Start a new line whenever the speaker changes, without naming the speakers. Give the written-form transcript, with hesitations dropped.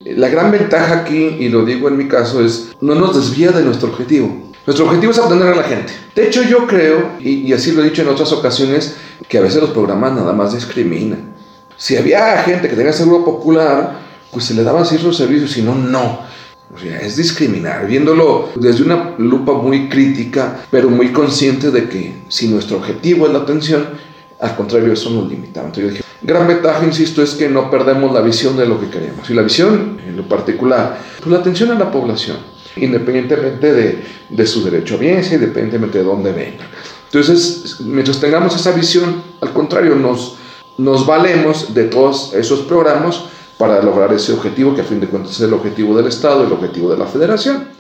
La gran ventaja aquí, y lo digo en mi caso, es no nos desvía de nuestro objetivo. Nuestro objetivo es atender a la gente. De hecho, yo creo, y así lo he dicho en otras ocasiones, que a veces los programas nada más discriminan. Si había gente que tenía seguro popular, pues se le daban ciertos servicios, si no, no. O sea, es discriminar, viéndolo desde una lupa muy crítica, pero muy consciente de que si nuestro objetivo es la atención, al contrario, eso nos limitaba. Entonces yo dije, gran ventaja, insisto, es que no perdemos la visión de lo que queremos. Y la visión, en lo particular, pues la atención a la población, independientemente de su derecho a bienestar, independientemente de dónde venga. Entonces, mientras tengamos esa visión, al contrario, nos valemos de todos esos programas para lograr ese objetivo, que a fin de cuentas es el objetivo del Estado, el objetivo de la Federación.